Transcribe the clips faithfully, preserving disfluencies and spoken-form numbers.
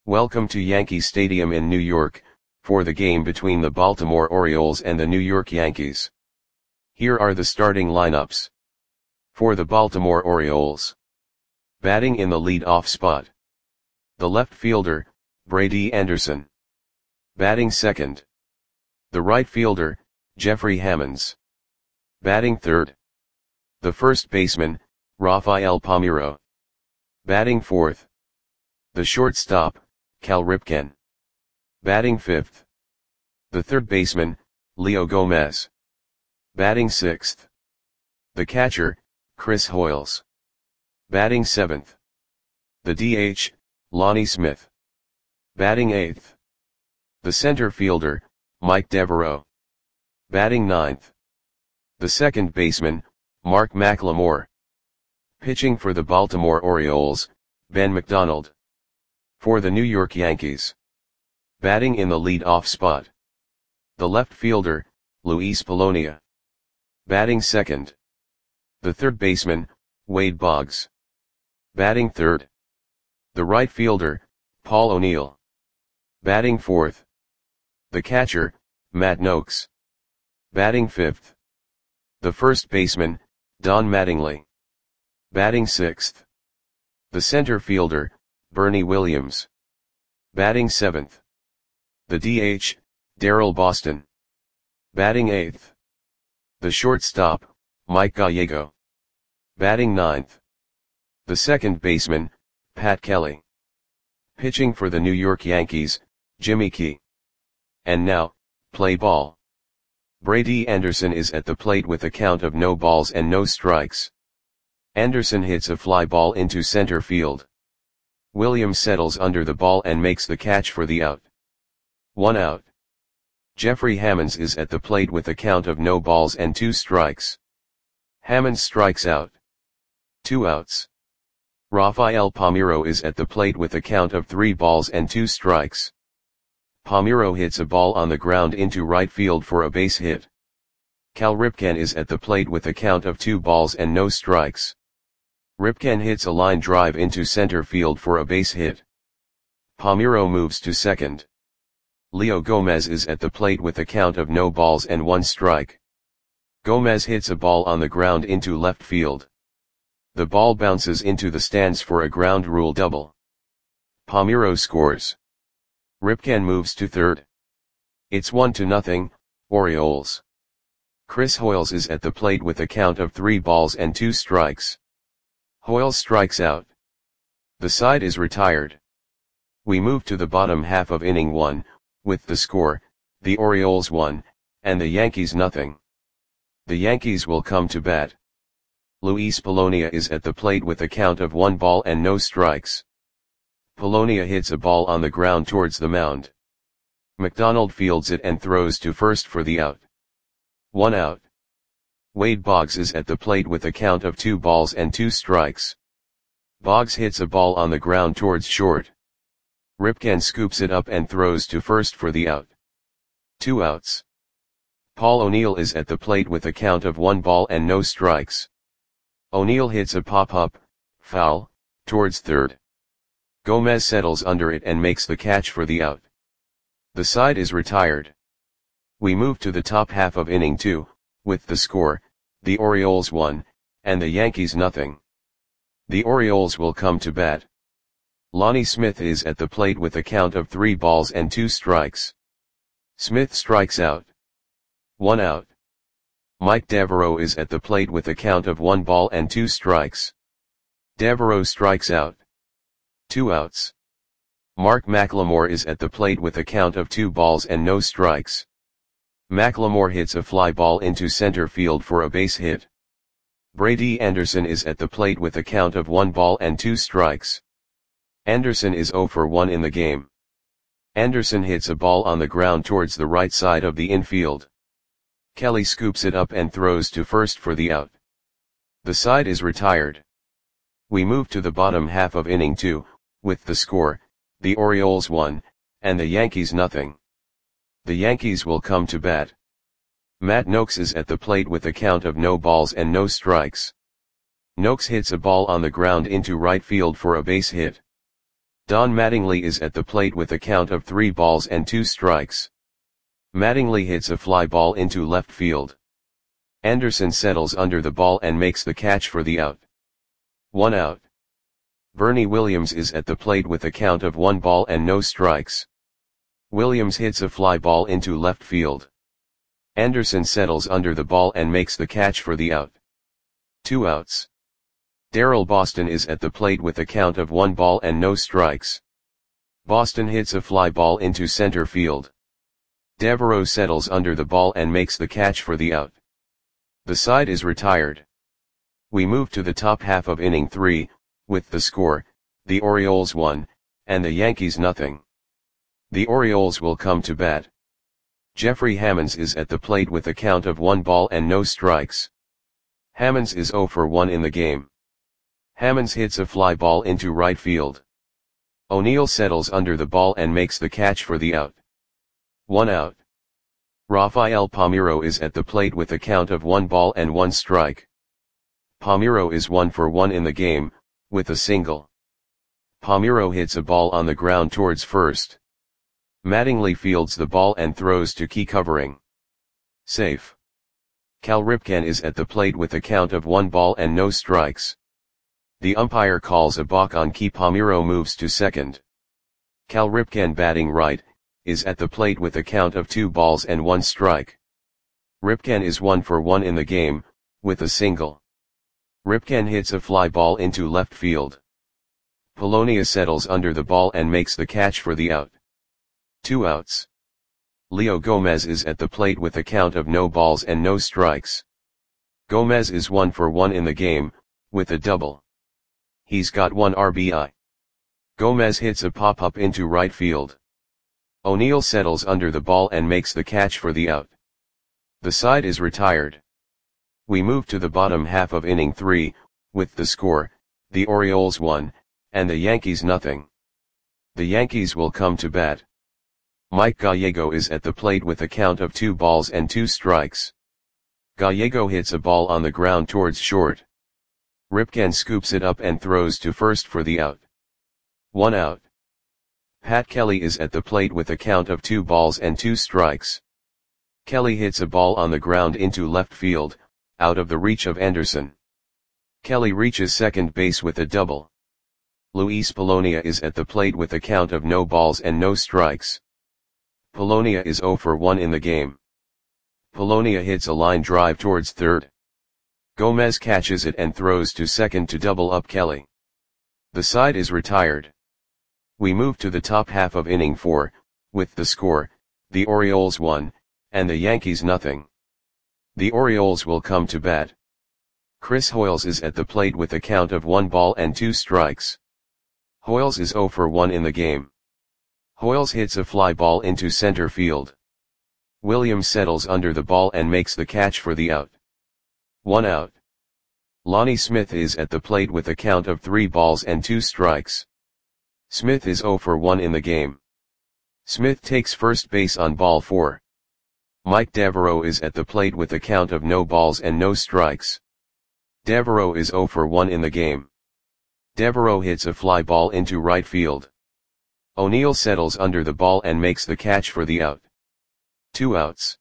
Welcome to Yankee Stadium in New York, for the game between the Baltimore Orioles and the New York Yankees. Here are the starting lineups. For the Baltimore Orioles. Batting in the lead-off spot. The left fielder, Brady Anderson. Batting second. The right fielder, Jeffrey Hammonds. Batting third. The first baseman, Rafael Palmeiro. Batting fourth. The shortstop, Cal Ripken. Batting fifth. The third baseman, Leo Gomez. Batting sixth. The catcher, Chris Hoiles. Batting seventh. The D H, Lonnie Smith. Batting eighth. The center fielder, Mike Devereaux. Batting ninth. The second baseman, Mark McLemore. Pitching for the Baltimore Orioles, Ben McDonald. For the New York Yankees. Batting in the lead-off spot. The left fielder, Luis Polonia. Batting second. The third baseman, Wade Boggs. Batting third. The right fielder, Paul O'Neill. Batting fourth. The catcher, Matt Noakes. Batting fifth. The first baseman, Don Mattingly. Batting sixth. The center fielder, Bernie Williams. Batting seventh. The D H, Darryl Boston. Batting eighth. The shortstop, Mike Gallego. Batting ninth. The second baseman, Pat Kelly. Pitching for the New York Yankees, Jimmy Key. And now, play ball. Brady Anderson is at the plate with a count of no balls and no strikes. Anderson hits a fly ball into center field. Williams settles under the ball and makes the catch for the out. One out. Jeffrey Hammonds is at the plate with a count of no balls and two strikes. Hammonds strikes out. Two outs. Rafael Palmeiro is at the plate with a count of three balls and two strikes. Palmeiro hits a ball on the ground into right field for a base hit. Cal Ripken is at the plate with a count of two balls and no strikes. Ripken hits a line drive into center field for a base hit. Palmeiro moves to second. Leo Gomez is at the plate with a count of no balls and one strike. Gomez hits a ball on the ground into left field. The ball bounces into the stands for a ground rule double. Palmeiro scores. Ripken moves to third. It's one to nothing, Orioles. Chris Hoiles is at the plate with a count of three balls and two strikes. Hoiles strikes out. The side is retired. We move to the bottom half of inning one, with the score, the Orioles one, and the Yankees nothing. The Yankees will come to bat. Luis Polonia is at the plate with a count of one ball and no strikes. Polonia hits a ball on the ground towards the mound. McDonald fields it and throws to first for the out. One out. Wade Boggs is at the plate with a count of two balls and two strikes. Boggs hits a ball on the ground towards short. Ripken scoops it up and throws to first for the out. Two outs. Paul O'Neill is at the plate with a count of one ball and no strikes. O'Neill hits a pop-up, foul, towards third. Gomez settles under it and makes the catch for the out. The side is retired. We move to the top half of inning two, with the score, the Orioles one, and the Yankees nothing. The Orioles will come to bat. Lonnie Smith is at the plate with a count of three balls and two strikes. Smith strikes out. One out. Mike Devereaux is at the plate with a count of one ball and two strikes. Devereaux strikes out. Two outs. Mark McLemore is at the plate with a count of two balls and no strikes. McLemore hits a fly ball into center field for a base hit. Brady Anderson is at the plate with a count of one ball and two strikes. Anderson is zero for one in the game. Anderson hits a ball on the ground towards the right side of the infield. Kelly scoops it up and throws to first for the out. The side is retired. We move to the bottom half of inning two, with the score, the Orioles one, and the Yankees nothing. The Yankees will come to bat. Matt Noakes is at the plate with a count of no balls and no strikes. Noakes hits a ball on the ground into right field for a base hit. Don Mattingly is at the plate with a count of three balls and two strikes. Mattingly hits a fly ball into left field. Anderson settles under the ball and makes the catch for the out. One out. Bernie Williams is at the plate with a count of one ball and no strikes. Williams hits a fly ball into left field. Anderson settles under the ball and makes the catch for the out. Two outs. Darrell Boston is at the plate with a count of one ball and no strikes. Boston hits a fly ball into center field. Devereaux settles under the ball and makes the catch for the out. The side is retired. We move to the top half of inning three, with the score, the Orioles one, and the Yankees nothing. The Orioles will come to bat. Jeffrey Hammonds is at the plate with a count of one ball and no strikes. Hammonds is zero for one in the game. Hammonds hits a fly ball into right field. O'Neill settles under the ball and makes the catch for the out. One out. Rafael Palmeiro is at the plate with a count of one ball and one strike. Palmeiro is one for one in the game, with a single. Palmeiro hits a ball on the ground towards first. Mattingly fields the ball and throws to Key covering. Safe. Cal Ripken is at the plate with a count of one ball and no strikes. The umpire calls a balk on Key. Palmeiro moves to second. Cal Ripken, batting right, is at the plate with a count of two balls and one strike. Ripken is one for one in the game, with a single. Ripken hits a fly ball into left field. Polonia settles under the ball and makes the catch for the out. Two outs. Leo Gomez is at the plate with a count of no balls and no strikes. Gomez is one for one in the game, with a double. He's got one R B I. Gomez hits a pop-up into right field. O'Neill settles under the ball and makes the catch for the out. The side is retired. We move to the bottom half of inning three, with the score, the Orioles one, and the Yankees nothing. The Yankees will come to bat. Mike Gallego is at the plate with a count of two balls and two strikes. Gallego hits a ball on the ground towards short. Ripken scoops it up and throws to first for the out. One out. Pat Kelly is at the plate with a count of two balls and two strikes. Kelly hits a ball on the ground into left field, out of the reach of Anderson. Kelly reaches second base with a double. Luis Polonia is at the plate with a count of no balls and no strikes. Polonia is zero for one in the game. Polonia hits a line drive towards third. Gomez catches it and throws to second to double up Kelly. The side is retired. We move to the top half of inning four, with the score, the Orioles one, and the Yankees nothing. The Orioles will come to bat. Chris Hoiles is at the plate with a count of one ball and two strikes. Hoiles is zero for one in the game. Hoiles hits a fly ball into center field. Williams settles under the ball and makes the catch for the out. One out. Lonnie Smith is at the plate with a count of three balls and two strikes. Smith is zero for one in the game. Smith takes first base on ball four. Mike Devereaux is at the plate with a count of no balls and no strikes. Devereaux is zero for one in the game. Devereaux hits a fly ball into right field. O'Neill settles under the ball and makes the catch for the out. Two outs.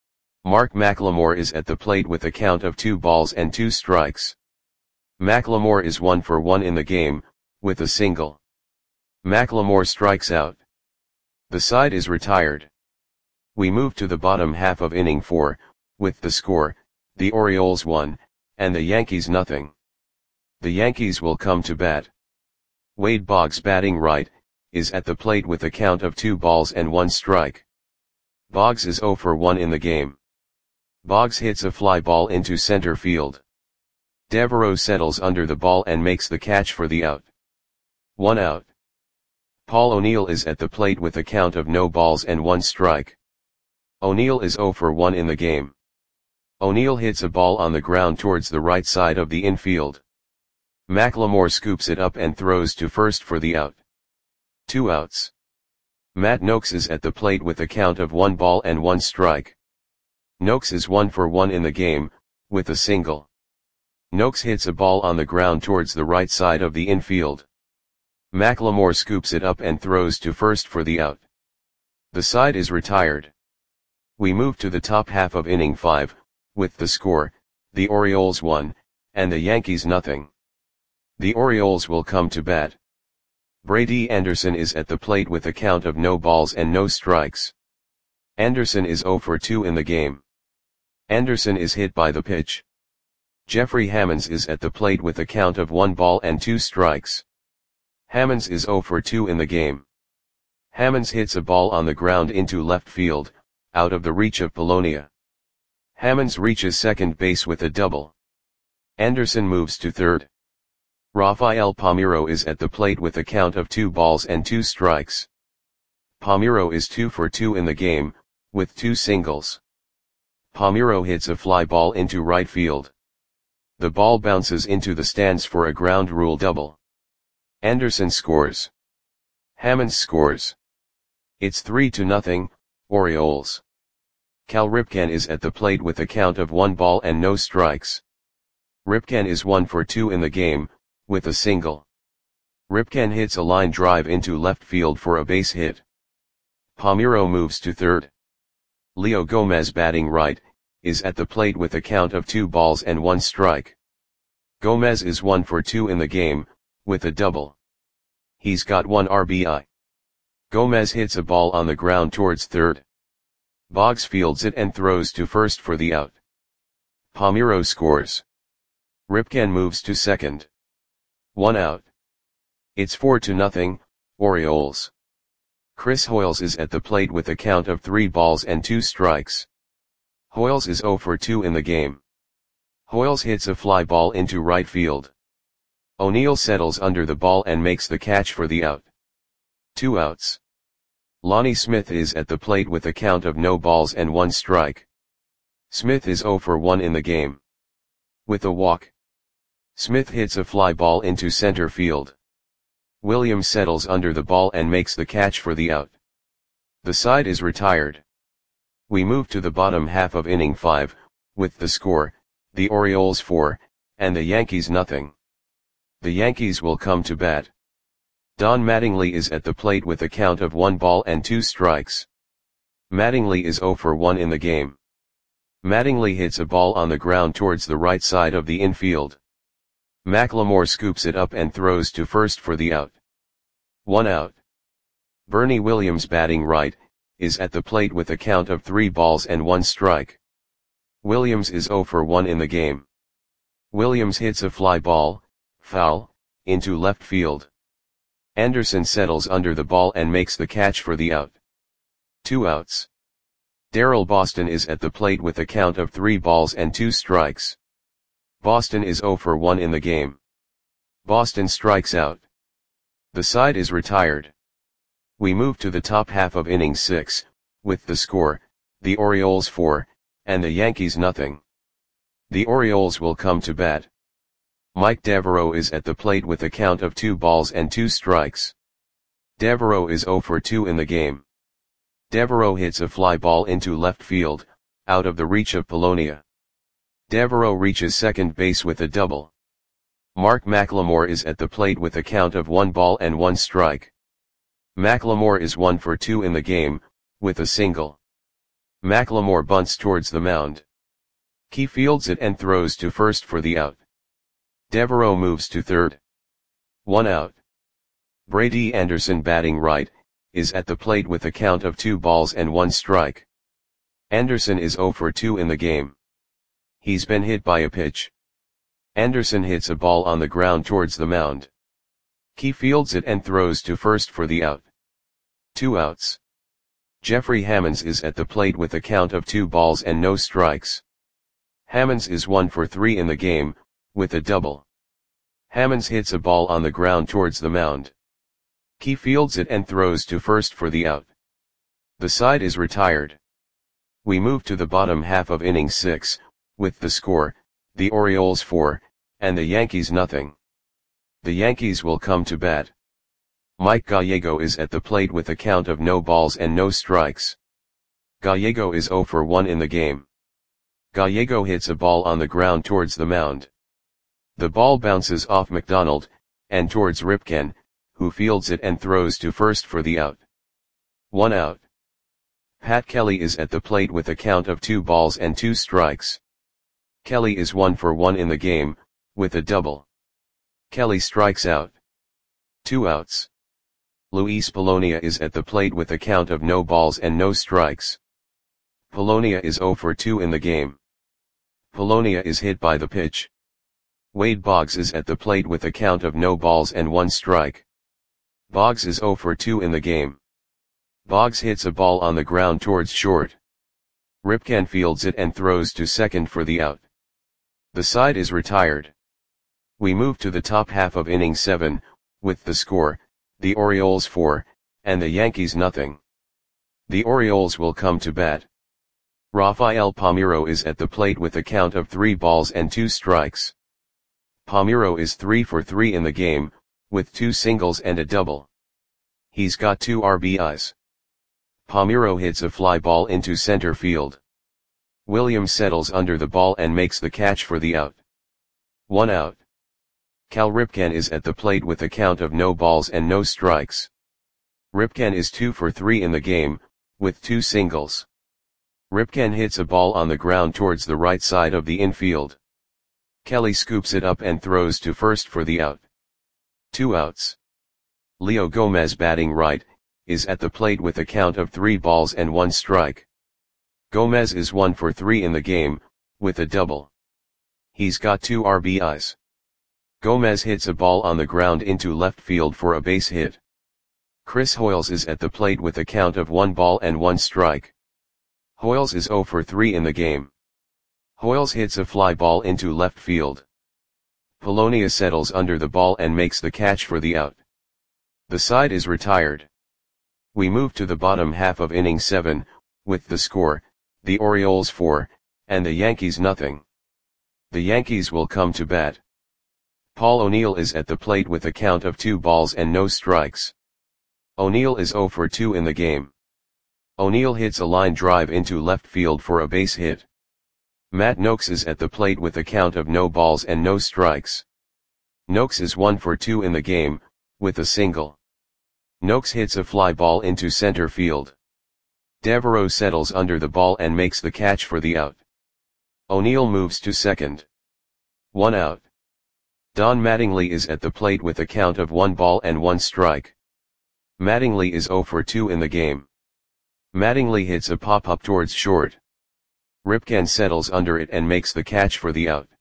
Mark McLemore is at the plate with a count of two balls and two strikes. McLemore is one for one in the game, with a single. McLemore strikes out. The side is retired. We move to the bottom half of inning four, with the score, the Orioles one, and the Yankees nothing. The Yankees will come to bat. Wade Boggs, batting right, is at the plate with a count of two balls and one strike. Boggs is zero for one in the game. Boggs hits a fly ball into center field. Devereaux settles under the ball and makes the catch for the out. One out. Paul O'Neill is at the plate with a count of no balls and one strike. O'Neill is zero for one in the game. O'Neill hits a ball on the ground towards the right side of the infield. McLemore scoops it up and throws to first for the out. Two outs. Matt Noakes is at the plate with a count of one ball and one strike. Noakes is one for one in the game, with a single. Noakes hits a ball on the ground towards the right side of the infield. McLemore scoops it up and throws to first for the out. The side is retired. We move to the top half of inning five, with the score, the Orioles one, and the Yankees nothing. The Orioles will come to bat. Brady Anderson is at the plate with a count of no balls and no strikes. Anderson is oh for two in the game. Anderson is hit by the pitch. Jeffrey Hammonds is at the plate with a count of one ball and two strikes. Hammonds is oh for two in the game. Hammonds hits a ball on the ground into left field, out of the reach of Polonia. Hammonds reaches second base with a double. Anderson moves to third. Rafael Palmeiro is at the plate with a count of two balls and two strikes. Palmeiro is two for two in the game, with two singles. Palmeiro hits a fly ball into right field. The ball bounces into the stands for a ground rule double. Anderson scores. Hammonds scores. It's three to nothing, Orioles. Cal Ripken is at the plate with a count of one ball and no strikes. Ripken is one for two in the game, with a single. Ripken hits a line drive into left field for a base hit. Palmeiro moves to third. Leo Gomez, batting right, is at the plate with a count of two balls and one strike. Gomez is one for two in the game, with a double. He's got one R B I. Gomez hits a ball on the ground towards third. Boggs fields it and throws to first for the out. Palmeiro scores. Ripken moves to second. One out. It's four to nothing, Orioles. Chris Hoiles is at the plate with a count of three balls and two strikes. Hoiles is oh for two in the game. Hoiles hits a fly ball into right field. O'Neill settles under the ball and makes the catch for the out. Two outs. Lonnie Smith is at the plate with a count of no balls and one strike. Smith is oh for one in the game. With a walk. Smith hits a fly ball into center field. Williams settles under the ball and makes the catch for the out. The side is retired. We move to the bottom half of inning five, with the score, the Orioles four, and the Yankees nothing. The Yankees will come to bat. Don Mattingly is at the plate with a count of one ball and two strikes. Mattingly is oh for one in the game. Mattingly hits a ball on the ground towards the right side of the infield. McLemore scoops it up and throws to first for the out. One out. Bernie Williams, batting right, is at the plate with a count of three balls and one strike. Williams is oh for one in the game. Williams hits a fly ball, foul, into left field. Anderson settles under the ball and makes the catch for the out. Two outs. Darrell Boston is at the plate with a count of three balls and two strikes. Boston is oh for one in the game. Boston strikes out. The side is retired. We move to the top half of inning six, with the score, the Orioles four, and the Yankees nothing. The Orioles will come to bat. Mike Devereaux is at the plate with a count of two balls and two strikes. Devereaux is oh for two in the game. Devereaux hits a fly ball into left field, out of the reach of Polonia. Devereaux reaches second base with a double. Mark McLemore is at the plate with a count of one ball and one strike. McLemore is one for two in the game, with a single. McLemore bunts towards the mound. He fields it and throws to first for the out. Devereaux moves to third. One out. Brady Anderson, batting right, is at the plate with a count of two balls and one strike. Anderson is oh for two in the game. He's been hit by a pitch. Anderson hits a ball on the ground towards the mound. He fields it and throws to first for the out. Two outs. Jeffrey Hammonds is at the plate with a count of two balls and no strikes. Hammonds is one for three in the game, with a double. Hammonds hits a ball on the ground towards the mound. He fields it and throws to first for the out. The side is retired. We move to the bottom half of inning six, with the score, the Orioles four, and the Yankees nothing. The Yankees will come to bat. Mike Gallego is at the plate with a count of no balls and no strikes. Gallego is oh for one in the game. Gallego hits a ball on the ground towards the mound. The ball bounces off McDonald, and towards Ripken, who fields it and throws to first for the out. One out. Pat Kelly is at the plate with a count of two balls and two strikes. Kelly is one for one in the game, with a double. Kelly strikes out. Two outs. Luis Polonia is at the plate with a count of no balls and no strikes. Polonia is zero for two in the game. Polonia is hit by the pitch. Wade Boggs is at the plate with a count of no balls and one strike. Boggs is zero for two in the game. Boggs hits a ball on the ground towards short. Ripken fields it and throws to second for the out. The side is retired. We move to the top half of inning seven, with the score, the Orioles four, and the Yankees nothing. The Orioles will come to bat. Rafael Palmeiro is at the plate with a count of three balls and two strikes. Palmeiro is three for three in the game, with two singles and a double. He's got two R B Is. Palmeiro hits a fly ball into center field. Williams settles under the ball and makes the catch for the out. One out. Cal Ripken is at the plate with a count of no balls and no strikes. Ripken is two for three in the game, with two singles. Ripken hits a ball on the ground towards the right side of the infield. Kelly scoops it up and throws to first for the out. Two outs. Leo Gomez, batting right, is at the plate with a count of three balls and one strike. Gomez is one for three in the game, with a double. He's got two R B Is. Gomez hits a ball on the ground into left field for a base hit. Chris Hoiles is at the plate with a count of one ball and one strike. Hoiles is zero for three in the game. Hoiles hits a fly ball into left field. Polonia settles under the ball and makes the catch for the out. The side is retired. We move to the bottom half of inning seven, with the score, the Orioles four, and the Yankees nothing. The Yankees will come to bat. Paul O'Neill is at the plate with a count of two balls and no strikes. O'Neill is zero for two in the game. O'Neill hits a line drive into left field for a base hit. Matt Noakes is at the plate with a count of no balls and no strikes. Noakes is one for two in the game, with a single. Noakes hits a fly ball into center field. Devereaux settles under the ball and makes the catch for the out. O'Neill moves to second. One out. Don Mattingly is at the plate with a count of one ball and one strike. Mattingly is zero for two in the game. Mattingly hits a pop-up towards short. Ripken settles under it and makes the catch for the out.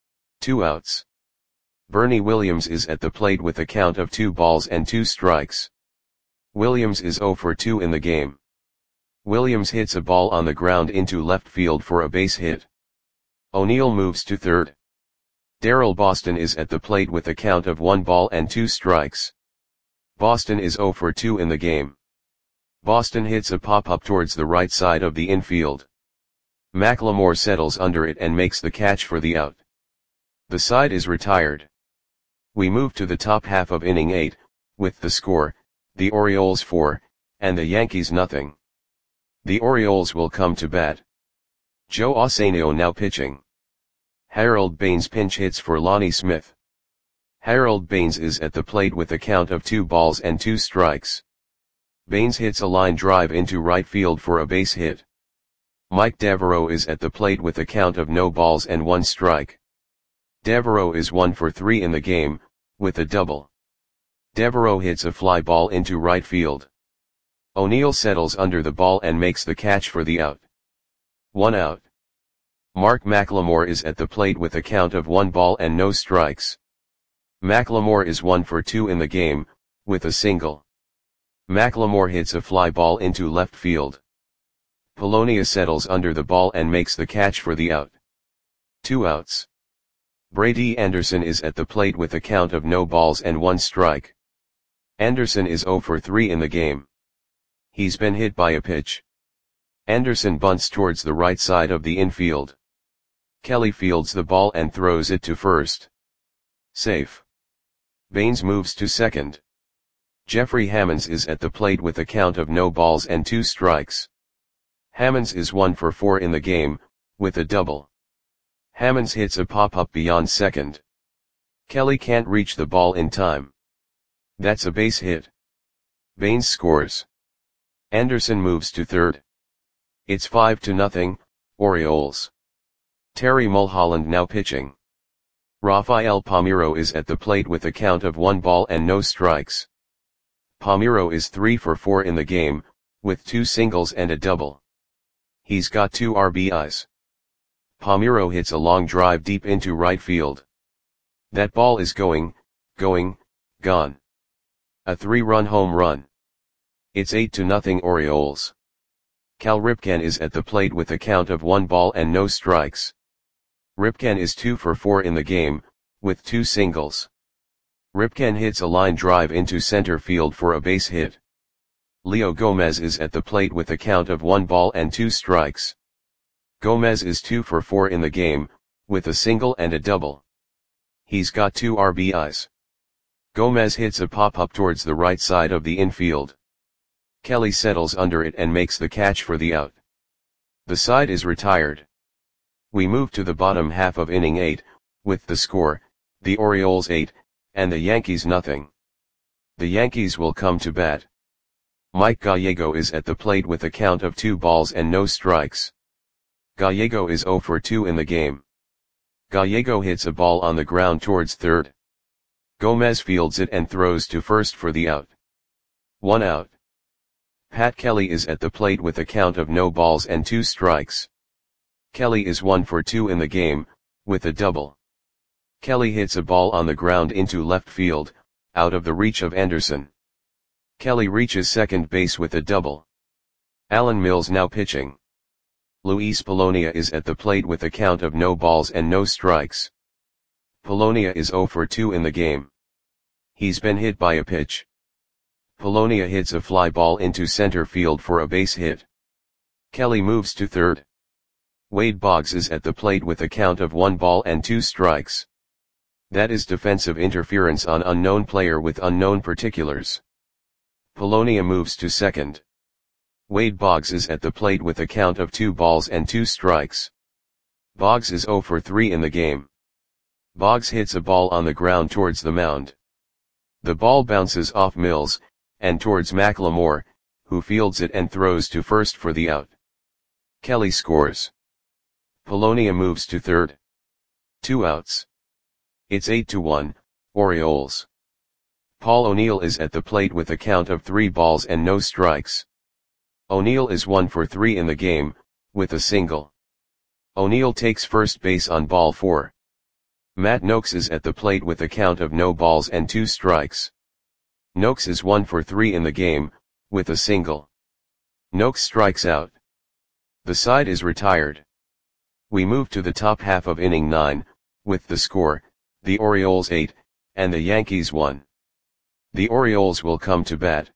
Two outs. Bernie Williams is at the plate with a count of two balls and two strikes. Williams is zero for two in the game. Williams hits a ball on the ground into left field for a base hit. O'Neill moves to third. Darrell Boston is at the plate with a count of one ball and two strikes. Boston is zero for two in the game. Boston hits a pop-up towards the right side of the infield. McLemore settles under it and makes the catch for the out. The side is retired. We move to the top half of inning eight, with the score, the Orioles four, and the Yankees nothing. The Orioles will come to bat. Joe Osanio now pitching. Harold Baines pinch hits for Lonnie Smith. Harold Baines is at the plate with a count of two balls and two strikes. Baines hits a line drive into right field for a base hit. Mike Devereaux is at the plate with a count of no balls and one strike. Devereaux is one for three in the game, with a double. Devereaux hits a fly ball into right field. O'Neill settles under the ball and makes the catch for the out. One out. Mark McLemore is at the plate with a count of one ball and no strikes. McLemore is one for two in the game, with a single. McLemore hits a fly ball into left field. Polonia settles under the ball and makes the catch for the out. Two outs. Brady Anderson is at the plate with a count of no balls and one strike. Anderson is zero for three in the game. He's been hit by a pitch. Anderson bunts towards the right side of the infield. Kelly fields the ball and throws it to first. Safe. Baines moves to second. Jeffrey Hammonds is at the plate with a count of no balls and two strikes. Hammonds is one for four in the game, with a double. Hammonds hits a pop-up beyond second. Kelly can't reach the ball in time. That's a base hit. Baines scores. Anderson moves to third. It's five to nothing, Orioles. Terry Mulholland now pitching. Rafael Palmeiro is at the plate with a count of one ball and no strikes. Palmeiro is three for four in the game, with two singles and a double. He's got two R B Is. Palmeiro hits a long drive deep into right field. That ball is going, going, gone. A three-run home run. It's eight to nothing Orioles. Cal Ripken is at the plate with a count of one ball and no strikes. Ripken is two for four in the game, with two singles. Ripken hits a line drive into center field for a base hit. Leo Gomez is at the plate with a count of one ball and two strikes. Gomez is two for four in the game, with a single and a double. He's got two R B Is. Gomez hits a pop-up towards the right side of the infield. Kelly settles under it and makes the catch for the out. The side is retired. We move to the bottom half of inning eight, with the score, the Orioles eight, and the Yankees nothing. The Yankees will come to bat. Mike Gallego is at the plate with a count of two balls and no strikes. Gallego is zero for two in the game. Gallego hits a ball on the ground towards third. Gomez fields it and throws to first for the out. One out. Pat Kelly is at the plate with a count of no balls and two strikes. Kelly is one for two in the game, with a double. Kelly hits a ball on the ground into left field, out of the reach of Anderson. Kelly reaches second base with a double. Alan Mills now pitching. Luis Polonia is at the plate with a count of no balls and no strikes. Polonia is zero for two in the game. He's been hit by a pitch. Polonia hits a fly ball into center field for a base hit. Kelly moves to third. Wade Boggs is at the plate with a count of one ball and two strikes. That is defensive interference on unknown player with unknown particulars. Polonia moves to second. Wade Boggs is at the plate with a count of two balls and two strikes. Boggs is zero for three in the game. Boggs hits a ball on the ground towards the mound. The ball bounces off Mills, and towards McLemore, who fields it and throws to first for the out. Kelly scores. Polonia moves to third. Two outs. It's eight to one, Orioles. Paul O'Neill is at the plate with a count of three balls and no strikes. O'Neill is one for three in the game, with a single. O'Neill takes first base on ball four. Matt Noakes is at the plate with a count of no balls and two strikes. Noakes is one for three in the game, with a single. Noakes strikes out. The side is retired. We move to the top half of inning nine, with the score, the Orioles eight, and the Yankees one. The Orioles will come to bat.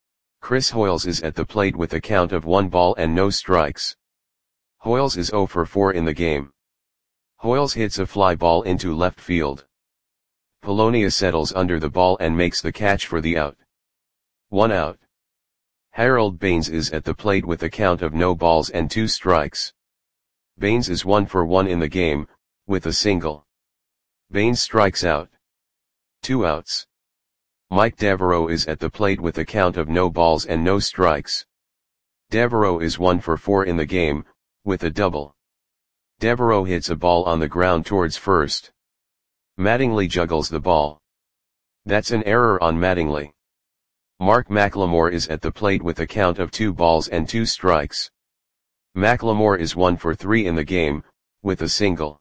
Chris Hoiles is at the plate with a count of one ball and no strikes. Hoiles is zero for four in the game. Hoiles hits a fly ball into left field. Polonia settles under the ball and makes the catch for the out. One out. Harold Baines is at the plate with a count of no balls and two strikes. Baines is one for one in the game, with a single. Baines strikes out. Two outs. Mike Devereaux is at the plate with a count of no balls and no strikes. Devereaux is one for four in the game, with a double. Devereaux hits a ball on the ground towards first. Mattingly juggles the ball. That's an error on Mattingly. Mark McLemore is at the plate with a count of two balls and two strikes. McLemore is one for three in the game, with a single.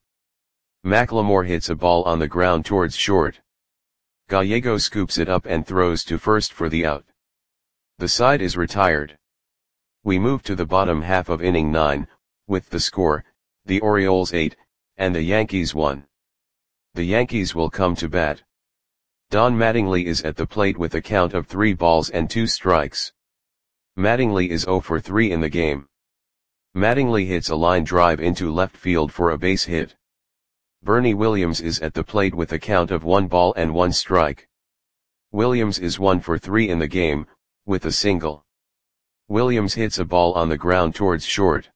McLemore hits a ball on the ground towards short. Gallego scoops it up and throws to first for the out. The side is retired. We move to the bottom half of inning nine, with the score, the Orioles eight, and the Yankees one. The Yankees will come to bat. Don Mattingly is at the plate with a count of three balls and two strikes. Mattingly is zero for three in the game. Mattingly hits a line drive into left field for a base hit. Bernie Williams is at the plate with a count of one ball and one strike. Williams is one for three in the game, with a single. Williams hits a ball on the ground towards short.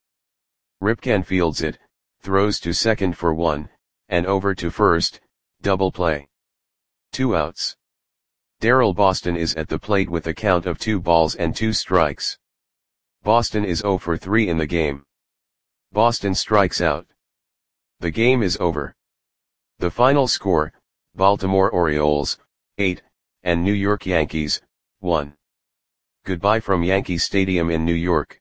Ripken fields it, throws to second for one, and over to first, double play. Two outs. Darryl Boston is at the plate with a count of two balls and two strikes. Boston is zero for three in the game. Boston strikes out. The game is over. The final score, Baltimore Orioles, eight, and New York Yankees, one. Goodbye from Yankee Stadium in New York.